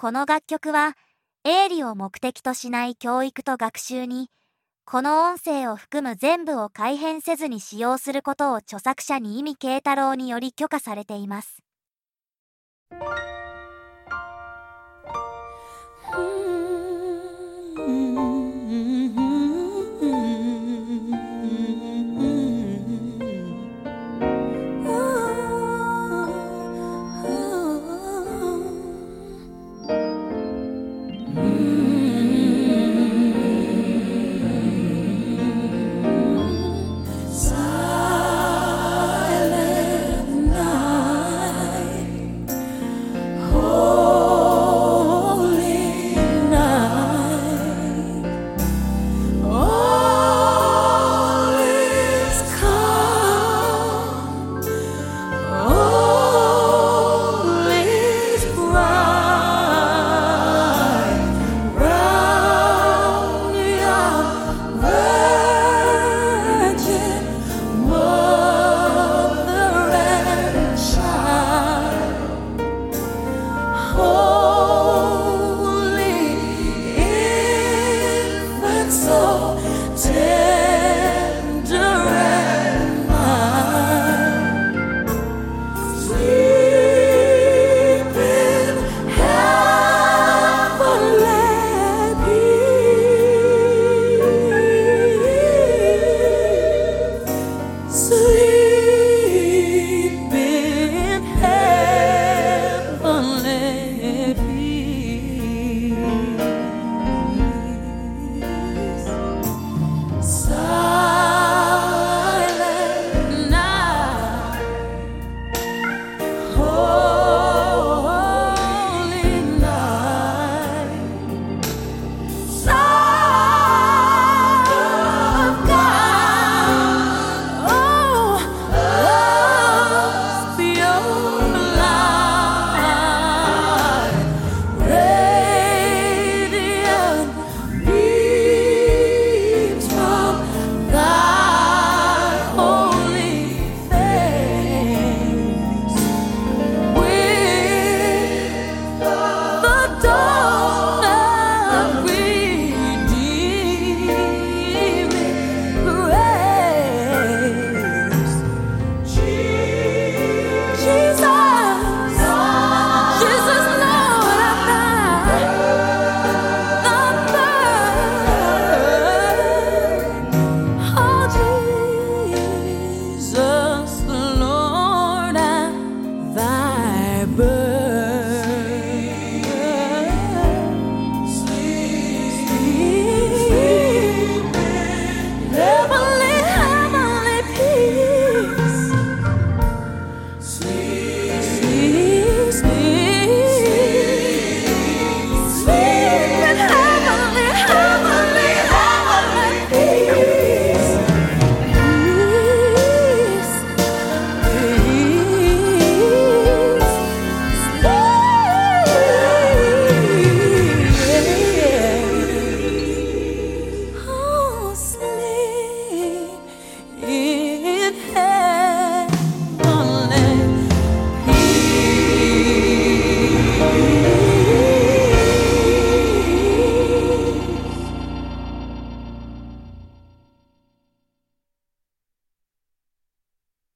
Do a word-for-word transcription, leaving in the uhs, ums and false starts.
この楽曲は営利を目的としない教育と学習に、この音声を含む全部を改変せずに使用することを著作者に意味慶太郎により許可されています。